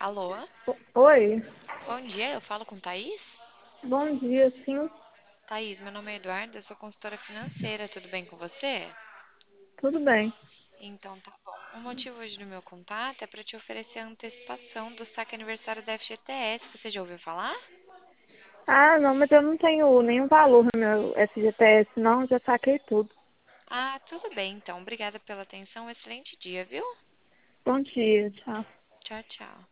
Alô? Oi, Bom dia, eu falo com Thaís? bom dia, sim, Thaís, meu nome é Eduarda, eu sou consultora financeira, tudo bem com você? tudo bem. Então tá bom. O motivo hoje do meu contato é para te oferecer a antecipação do saque aniversário da FGTS. Você já ouviu falar? Ah, não, mas eu não tenho nenhum valor no meu FGTS, não, já saquei tudo. Ah, tudo bem então. Obrigada pela atenção. Excelente dia, viu? Bom dia, tchau. Tchau, tchau.